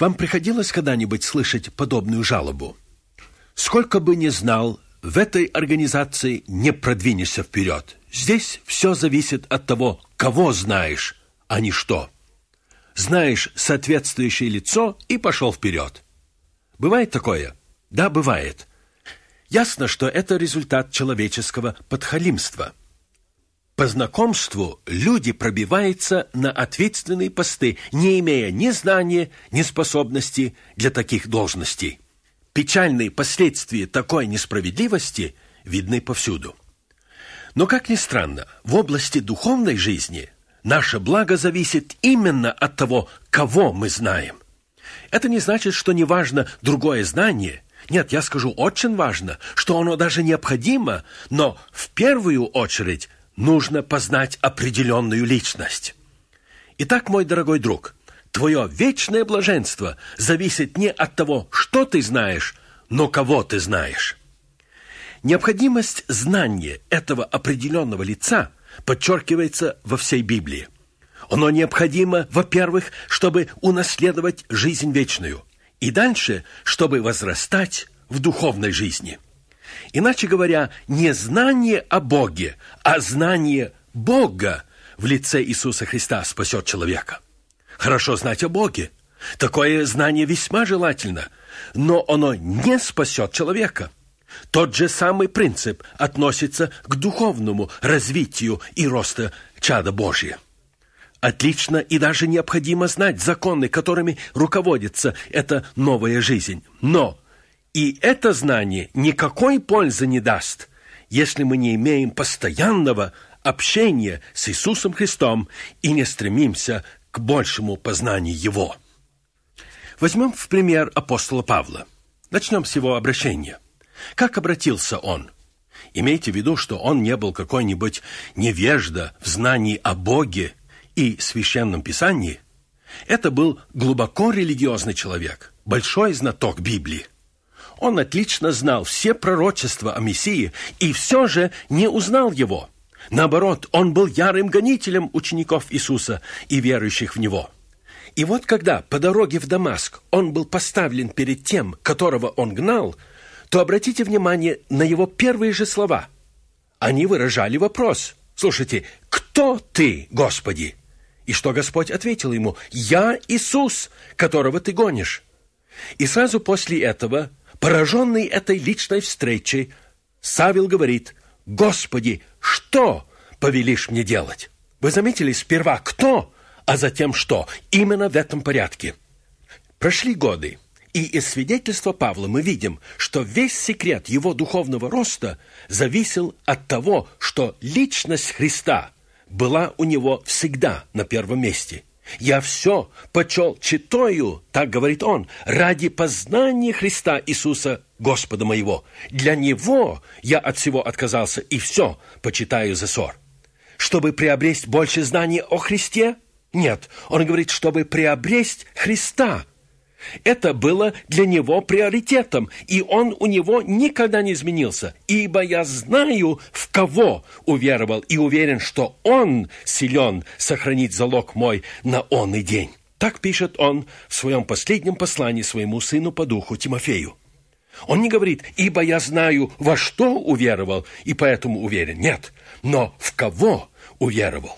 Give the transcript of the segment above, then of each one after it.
Вам приходилось когда-нибудь слышать подобную жалобу? Сколько бы ни знал, в этой организации не продвинешься вперед. Здесь все зависит от того, кого знаешь, а не что. Знаешь соответствующее лицо и пошел вперед. Бывает такое? Да, бывает. Ясно, что это результат человеческого подхалимства. По знакомству люди пробиваются на ответственные посты, не имея ни знания, ни способностей для таких должностей. Печальные последствия такой несправедливости видны повсюду. Но, как ни странно, в области духовной жизни наше благо зависит именно от того, кого мы знаем. Это не значит, что не важно другое знание. Нет, я скажу, очень важно, что оно даже необходимо, но в первую очередь нужно познать определенную личность. Итак, мой дорогой друг, твое вечное блаженство зависит не от того, что ты знаешь, но кого ты знаешь. Необходимость знания этого определенного лица подчеркивается во всей Библии. Оно необходимо, во-первых, чтобы унаследовать жизнь вечную, и дальше, чтобы возрастать в духовной жизни. Иначе говоря, не знание о Боге, а знание Бога в лице Иисуса Христа спасет человека. Хорошо знать о Боге. Такое знание весьма желательно, но оно не спасет человека. Тот же самый принцип относится к духовному развитию и росту чада Божия. Отлично и даже необходимо знать законы, которыми руководится эта новая жизнь. Но и это знание никакой пользы не даст, если мы не имеем постоянного общения с Иисусом Христом и не стремимся к большему познанию Его. Возьмем в пример апостола Павла. Начнем с его обращения. Как обратился он? Имейте в виду, что он не был какой-нибудь невежда в знании о Боге и Священном Писании. Это был глубоко религиозный человек, большой знаток Библии. Он отлично знал все пророчества о Мессии и все же не узнал его. Наоборот, он был ярым гонителем учеников Иисуса и верующих в Него. И вот когда по дороге в Дамаск он был поставлен перед тем, которого он гнал, то обратите внимание на его первые же слова. Они выражали вопрос. Слушайте, «Кто ты, Господи?» И что Господь ответил ему? «Я Иисус, которого ты гонишь». И сразу после этого, пораженный этой личной встречей, Савел говорит: «Господи, что повелишь мне делать?» Вы заметили, сперва «кто?», а затем «что?». Именно в этом порядке. Прошли годы, и из свидетельства Павла мы видим, что весь секрет его духовного роста зависел от того, что личность Христа была у него всегда на первом месте. «Я все почел читаю, так говорит он, ради познания Христа Иисуса, Господа моего. Для Него я от всего отказался и все почитаю за ссор». Чтобы приобрести больше знаний о Христе? Нет, он говорит, чтобы приобрести Христа. Это было для него приоритетом, и он у него никогда не изменился. «Ибо я знаю, в кого уверовал, и уверен, что он силен сохранить залог мой на онный день». Так пишет он в своем последнем послании своему сыну по духу Тимофею. Он не говорит: «Ибо я знаю, во что уверовал, и поэтому уверен». Нет, но в кого уверовал.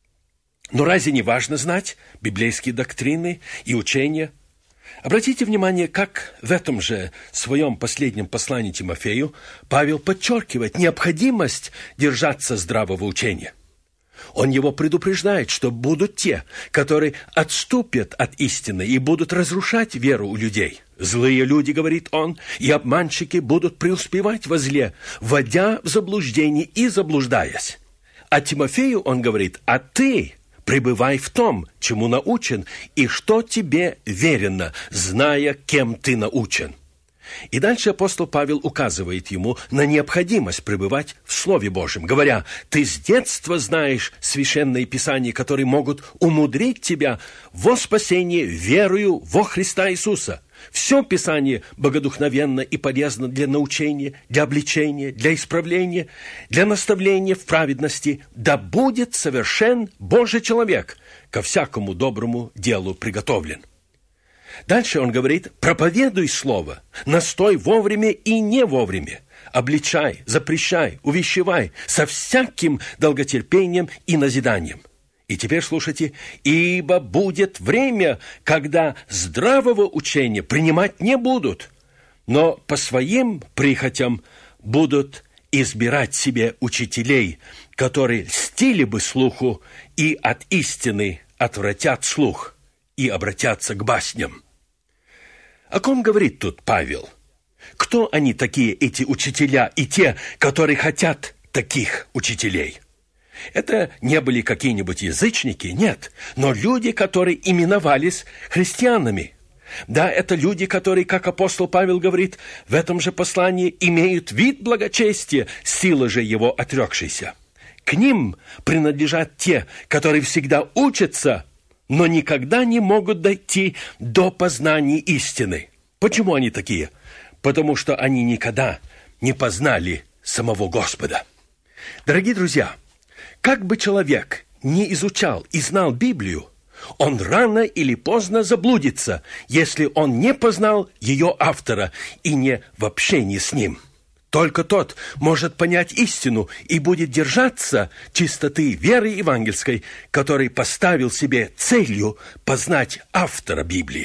Но разве не важно знать библейские доктрины и учения? Обратите внимание, как в этом же своем последнем послании Тимофею Павел подчеркивает необходимость держаться здравого учения. Он его предупреждает, что будут те, которые отступят от истины и будут разрушать веру у людей. «Злые люди, — говорит он, — и обманщики будут преуспевать во зле, вводя в заблуждение и заблуждаясь». А Тимофею он говорит: «А ты пребывай в том, чему научен, и что тебе верено, зная, кем ты научен». И дальше апостол Павел указывает ему на необходимость пребывать в Слове Божьем, говоря: «Ты с детства знаешь священные писания, которые могут умудрить тебя во спасение верою во Христа Иисуса». Все Писание богодухновенно и полезно для научения, для обличения, для исправления, для наставления в праведности. Да будет совершен Божий человек, ко всякому доброму делу приготовлен. Дальше он говорит: проповедуй слово, настой вовремя и не вовремя, обличай, запрещай, увещевай со всяким долготерпением и назиданием. И теперь слушайте: ибо будет время, когда здравого учения принимать не будут, но по своим прихотям будут избирать себе учителей, которые льстили бы слуху и от истины отвратят слух и обратятся к басням. О ком говорит тут Павел? Кто они такие, эти учителя, и те, которые хотят таких учителей? Это не были какие-нибудь язычники, нет, но люди, которые именовались христианами. Да, это люди, которые, как апостол Павел говорит в этом же послании, имеют вид благочестия, сила же его отрекшейся. К ним принадлежат те, которые всегда учатся, но никогда не могут дойти до познания истины. Почему они такие? Потому что они никогда не познали самого Господа. Дорогие друзья, как бы человек не изучал и знал Библию, он рано или поздно заблудится, если он не познал ее автора и не в общении с ним. Только тот может понять истину и будет держаться чистоты веры евангельской, который поставил себе целью познать автора Библии.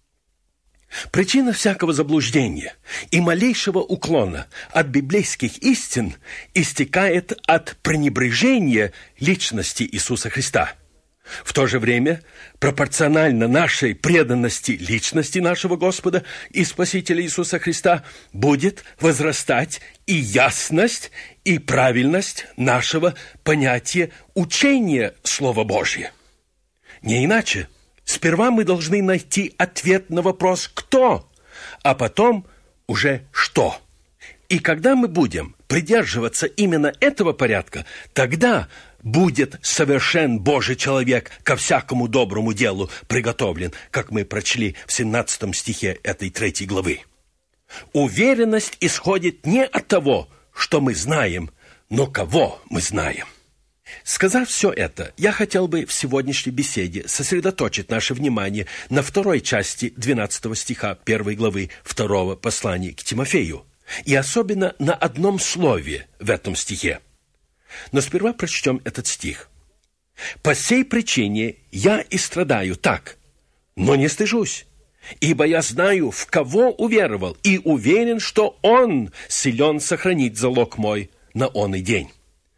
Причина всякого заблуждения и малейшего уклона от библейских истин истекает от пренебрежения личности Иисуса Христа. В то же время, пропорционально нашей преданности личности нашего Господа и Спасителя Иисуса Христа, будет возрастать и ясность, и правильность нашего понятия учения Слова Божьего. Не иначе. Сперва мы должны найти ответ на вопрос «кто?», а потом уже «что?». И когда мы будем придерживаться именно этого порядка, тогда будет совершен Божий человек, ко всякому доброму делу приготовлен, как мы прочли в 17 стихе этой 3 главы. Уверенность исходит не от того, что мы знаем, но кого мы знаем. Сказав все это, я хотел бы в сегодняшней беседе сосредоточить наше внимание на второй части 12 стиха 1 главы 2 послания к Тимофею, и особенно на одном слове в этом стихе. Но сперва прочтем этот стих. «По сей причине я и страдаю так, но не стыжусь, ибо я знаю, в кого уверовал, и уверен, что Он силен сохранить залог мой на оный день».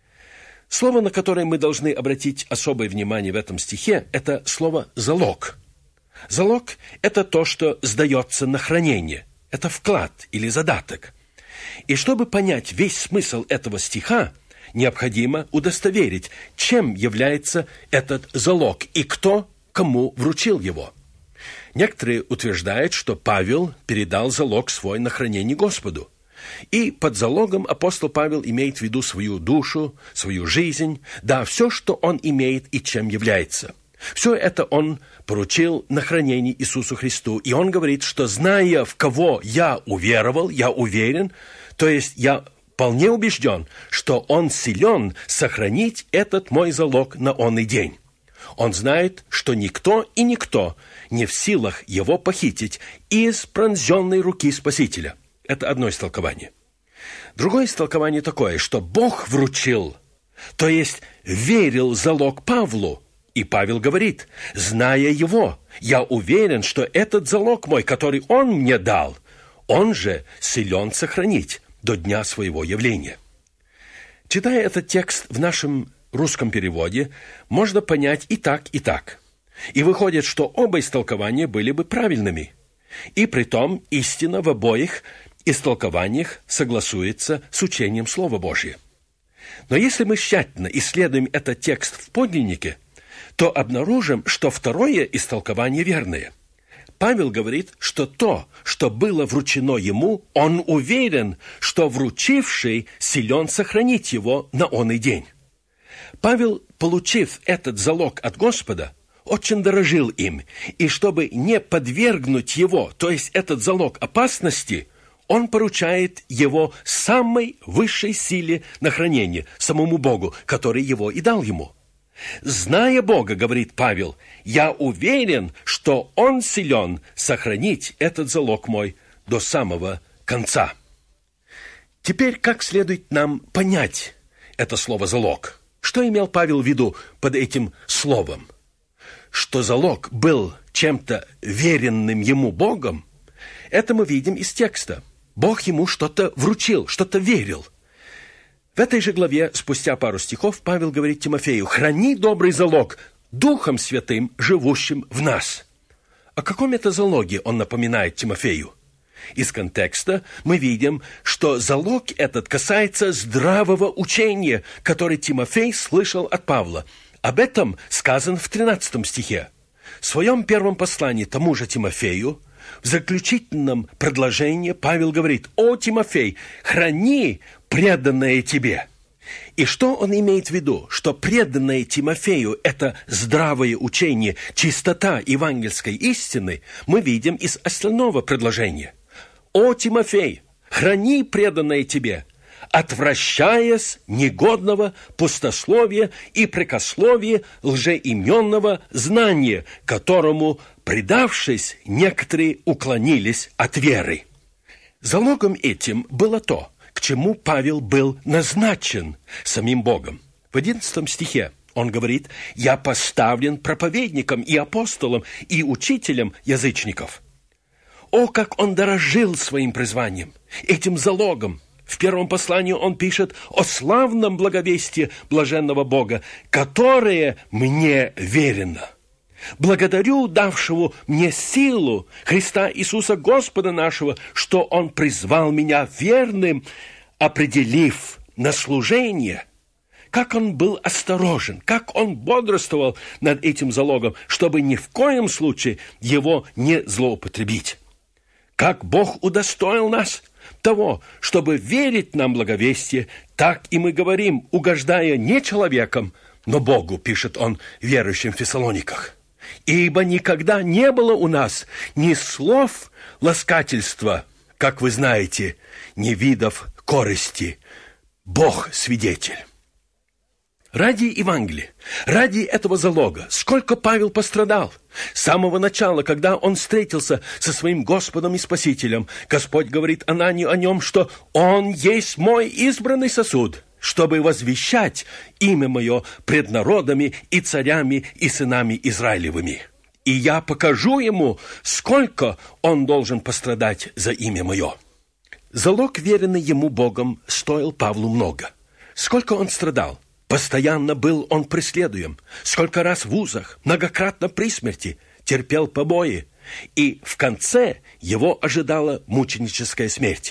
Слово, на которое мы должны обратить особое внимание в этом стихе, это слово «залог». Залог – это то, что сдается на хранение. Это вклад или задаток. И чтобы понять весь смысл этого стиха, необходимо удостоверить, чем является этот залог и кто кому вручил его. Некоторые утверждают, что Павел передал залог свой на хранение Господу. И под залогом апостол Павел имеет в виду свою душу, свою жизнь, да, все, что он имеет и чем является. Все это он поручил на хранение Иисусу Христу. И он говорит, что зная, в кого я уверовал, я уверен, то есть я вполне убежден, что он силен сохранить этот мой залог на оный день. Он знает, что никто и никто не в силах его похитить из пронзенной руки Спасителя. Это одно истолкование. Другое истолкование такое, что Бог вручил, то есть верил залог Павлу. И Павел говорит, зная его, я уверен, что этот залог мой, который он мне дал, он же силен сохранить до дня своего явления. Читая этот текст в нашем русском переводе, можно понять и так, и так. И выходит, что оба истолкования были бы правильными. И притом истина в обоих истолкованиях согласуется с учением Слова Божия. Но если мы тщательно исследуем этот текст в подлиннике, то обнаружим, что второе истолкование верное. Павел говорит, что то, что было вручено ему, он уверен, что вручивший силен сохранить его на оный день. Павел, получив этот залог от Господа, очень дорожил им, и чтобы не подвергнуть его, то есть этот залог опасности, он поручает его самой высшей силе на хранение, самому Богу, который его и дал ему. Зная Бога, говорит Павел, я уверен, что Он силен сохранить этот залог мой до самого конца. Теперь как следует нам понять это слово «залог»? Что имел Павел в виду под этим словом? Что залог был чем-то веренным ему Богом, это мы видим из текста. Бог ему что-то вручил, что-то верил. В этой же главе, спустя пару стихов, Павел говорит Тимофею: «Храни добрый залог Духом Святым, живущим в нас». О каком это залоге он напоминает Тимофею? Из контекста мы видим, что залог этот касается здравого учения, который Тимофей слышал от Павла. Об этом сказано в 13 стихе. В своем первом послании тому же Тимофею, в заключительном предложении Павел говорит: «О, Тимофей, храни преданное тебе». И что он имеет в виду? Что преданное Тимофею – это здравое учение, чистота евангельской истины, мы видим из остального предложения. «О, Тимофей, храни преданное тебе, отвращаясь негодного пустословия и прекословия лжеименного знания, которому, предавшись, некоторые уклонились от веры». Залогом этим было то, к чему Павел был назначен самим Богом. В 11 стихе он говорит: «Я поставлен проповедником и апостолом и учителем язычников». О, как он дорожил своим призванием, этим залогом! В первом послании он пишет о славном благовестии блаженного Бога, которое мне верено. «Благодарю давшего мне силу Христа Иисуса Господа нашего, что Он призвал меня верным, определив на служение». Как он был осторожен, как он бодрствовал над этим залогом, чтобы ни в коем случае его не злоупотребить. Как Бог удостоил нас того, чтобы верить нам благовестие, так и мы говорим, угождая не человеком, но Богу, пишет он верующим в Фессалониках. «Ибо никогда не было у нас ни слов ласкательства, как вы знаете, ни видов корысти. Бог свидетель». Ради Евангелия, ради этого залога, сколько Павел пострадал. С самого начала, когда он встретился со своим Господом и Спасителем, Господь говорит Ананию о нем, что «Он есть мой избранный сосуд, чтобы возвещать имя мое пред народами и царями и сынами Израилевыми. И я покажу ему, сколько он должен пострадать за имя мое». Залог, веренный ему Богом, стоил Павлу много. Сколько он страдал? Постоянно был он преследуем, сколько раз в узах, многократно при смерти, терпел побои, и в конце его ожидала мученическая смерть.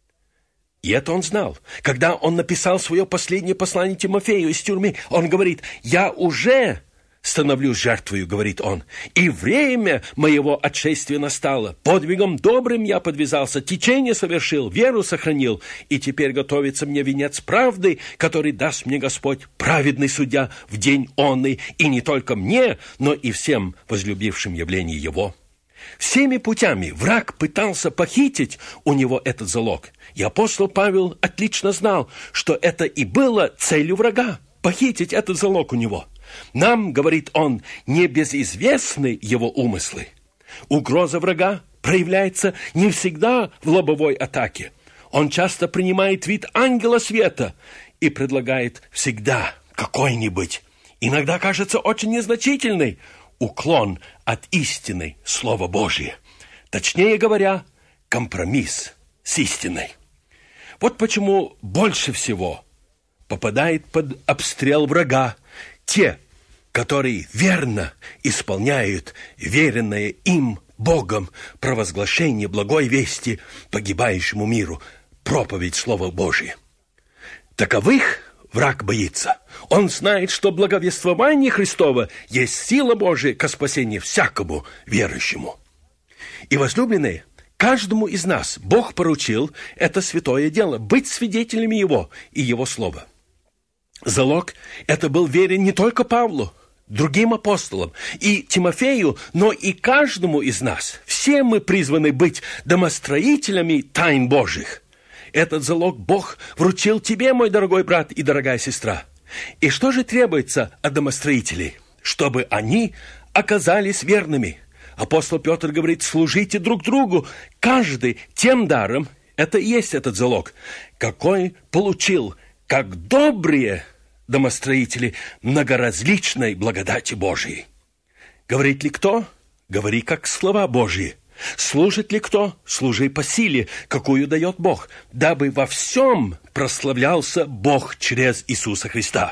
И это он знал. Когда он написал свое последнее послание Тимофею из тюрьмы, он говорит: «Я уже становлюсь жертвою», говорит он, «и время моего отшествия настало. Подвигом добрым я подвязался, течение совершил, веру сохранил, и теперь готовится мне венец правды, который даст мне Господь, праведный судья, в день онный, и не только мне, но и всем возлюбившим явление Его». Всеми путями враг пытался похитить у него этот залог. И апостол Павел отлично знал, что это и было целью врага – похитить этот залог у него. Нам, говорит он, не безизвестны его умыслы. Угроза врага проявляется не всегда в лобовой атаке. Он часто принимает вид ангела света и предлагает всегда какой-нибудь, иногда кажется очень незначительный, уклон от истины Слова Божия. Точнее говоря, компромисс с истиной. Вот почему больше всего попадает под обстрел врага те, которые верно исполняют веренное им Богом провозглашение благой вести погибающему миру, проповедь Слова Божия. Таковых враг боится. Он знает, что благовествование Христово есть сила Божия ко спасению всякому верующему. И, возлюбленные, каждому из нас Бог поручил это святое дело – быть свидетелями Его и Его Слова. Залог это был верен не только Павлу, другим апостолам и Тимофею, но и каждому из нас. Все мы призваны быть домостроителями тайн Божьих. Этот залог Бог вручил тебе, мой дорогой брат и дорогая сестра. И что же требуется от домостроителей? Чтобы они оказались верными. Апостол Петр говорит: служите друг другу, каждый тем даром, это и есть этот залог, какой получил, как добрые домостроители многоразличной благодати Божией. Говорит ли кто? Говори как слова Божьи. Служит ли кто? Служи по силе, какую дает Бог, дабы во всем прославлялся Бог через Иисуса Христа.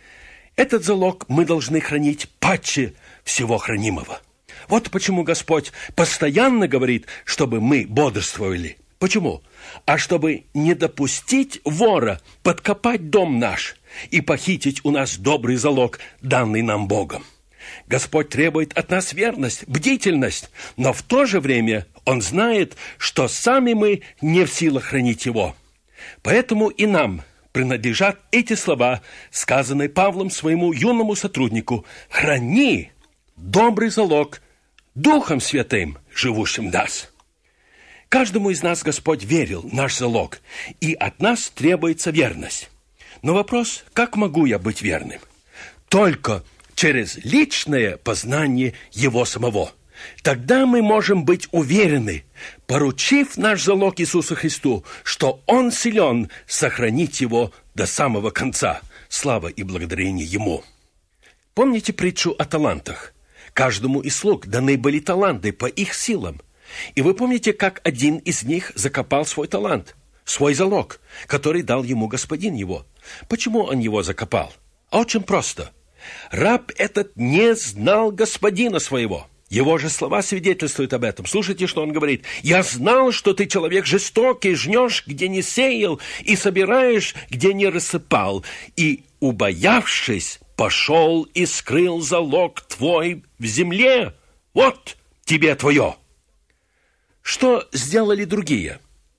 Этот залог мы должны хранить паче всего хранимого. Вот почему Господь постоянно говорит, чтобы мы бодрствовали. Почему? А чтобы не допустить вора подкопать дом наш и похитить у нас добрый залог, данный нам Богом. Господь требует от нас верность, бдительность, но в то же время Он знает, что сами мы не в силах хранить его. Поэтому и нам принадлежат эти слова, сказанные Павлом своему юному сотруднику: «Храни добрый залог Духом Святым, живущим в нас». Каждому из нас Господь верил в наш залог, и от нас требуется верность. Но вопрос: как могу я быть верным? Только через личное познание Его самого. Тогда мы можем быть уверены, поручив наш залог Иисусу Христу, что Он силен сохранить его до самого конца. Слава и благодарение Ему. Помните притчу о талантах? Каждому из слуг даны были таланты по их силам. И вы помните, как один из них закопал свой талант, свой залог, который дал ему господин его. Почему он его закопал? Очень просто. Раб этот не знал господина своего. Его же слова свидетельствуют об этом. Слушайте, что он говорит. «Я знал, что ты человек жестокий, жнешь, где не сеял, и собираешь, где не рассыпал. И, убоявшись, пошел и скрыл залог твой в земле. Вот тебе твое». Что сделали другие?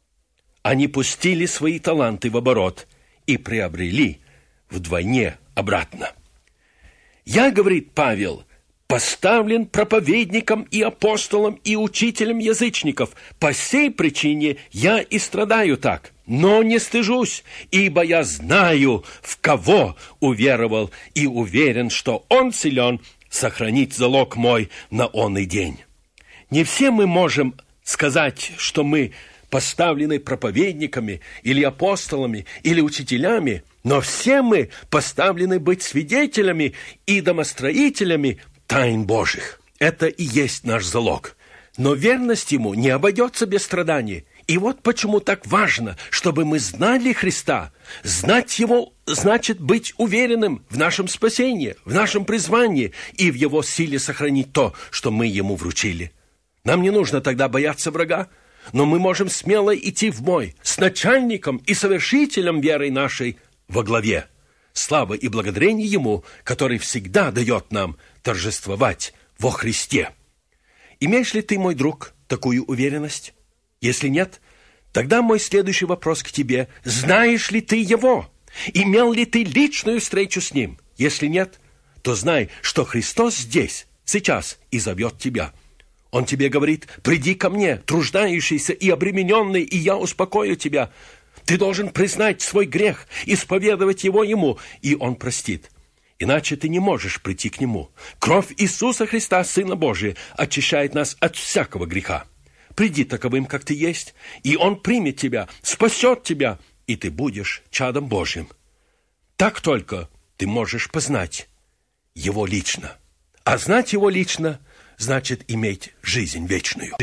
Они пустили свои таланты в оборот и приобрели вдвойне обратно. «Я, — говорит Павел, — поставлен проповедником и апостолом и учителем язычников. По сей причине я и страдаю так, но не стыжусь, ибо я знаю, в кого уверовал, и уверен, что Он силен сохранить залог мой на онный день». Не все мы можем сказать, что мы поставлены проповедниками или апостолами или учителями, но все мы поставлены быть свидетелями и домостроителями тайн Божьих. Это и есть наш залог. Но верность Ему не обойдется без страданий. И вот почему так важно, чтобы мы знали Христа. Знать Его значит быть уверенным в нашем спасении, в нашем призвании и в Его силе сохранить то, что мы Ему вручили. Нам не нужно тогда бояться врага, но мы можем смело идти в бой с начальником и совершителем веры нашей во главе. Слава и благодарение Ему, который всегда дает нам торжествовать во Христе. Имеешь ли ты, мой друг, такую уверенность? Если нет, тогда мой следующий вопрос к тебе: знаешь ли ты Его? Имел ли ты личную встречу с Ним? Если нет, то знай, что Христос здесь, сейчас и зовет тебя. Он тебе говорит: приди ко мне, труждающийся и обремененный, и я успокою тебя. Ты должен признать свой грех, исповедовать его Ему, и Он простит. Иначе ты не можешь прийти к Нему. Кровь Иисуса Христа, Сына Божия, очищает нас от всякого греха. Приди таковым, как ты есть, и Он примет тебя, спасет тебя, и ты будешь чадом Божьим. Так только ты можешь познать Его лично. А знать Его лично значит иметь жизнь вечную.